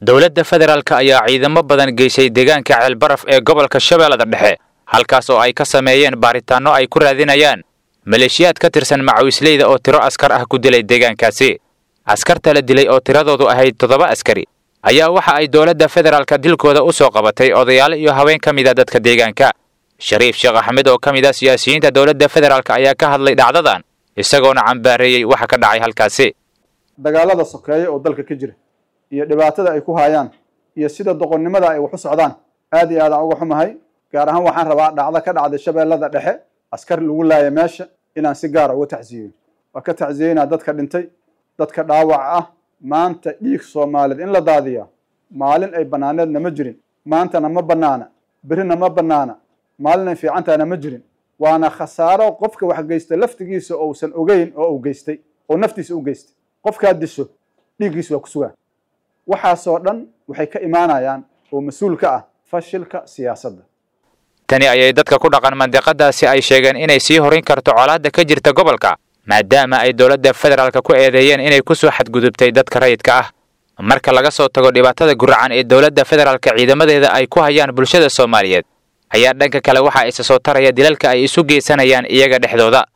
dowladda federaalka ayaa ciidamo badan geysay deegaanka Ceelbaraf ee gobolka Shabeellada Dhexe halkaas oo ay ka sameeyeen baaritaano ay ku raadinayaan maleeshiyaad ka tirsan macawisleyda oo tiro askar ah ku dilay deegaankaasi. askarta la dilay oo tiradoodu ahayd 7 askari ayaa waxa ay dowladda federaalka dilkooda u soo qabatay odayaal iyo haween ka mid ah dadka deegaanka. Shariif Sheekh Axmed oo ka mid ah siyaasiyiinta dowladda federaalka ayaa ka hadlay dhacdadan isagoona cambaareeyay waxa ka dhacay halkaasi. dagaalada sokeeye oo dalka ka jira iyo dhibaatada ay ku hayaan iyo sida doqonnimada ay wax u socdaan aad iyo aad uga xumahay. gaar ahaan waxaan rabaa dhacdo ka dhacday Shabeellada Dhexe askar lagu laayay meesha inaan si gaar ah uga tacsiyeeyo. waa ka tacsiyeynaa dadka dhintay, dadka dhaawac ah. maanta dhiig Soomaaliyeed in la daadiyo maalin ay banaaneedna ma jirin, maantana ma banaana, birina ma banaana, maalin ay fiicantaana ma jirin. waana khasaaro qofka wax geysta laftigiisa oo uusan ogeyn oo uu geystay oo naftiisa u geystay. qofka disho dhiigiisa waa ku sugaa. waxaasoo dhan waxay ka imaanayaan oo mas'uul ka ah fashilka siyaasadda. tani ayay dadka ku dhaqan mandiqadaasi ay sheegeen inay sii horin karto colaadda ka jirta gobolka maadaama ay dowladda federaalka ku eedeeyeen inay ku soo xadgudubtay dadka rayidka ah. marka laga soo tago dhibaatada guracan ee dowladda federaalka ciidamadeeda ay ku hayaan bulshada Soomaaliyeed ayaa dhanka kale waxa ay soo taraya dilalka ay isu geysanayaan iyaga dhexdooda.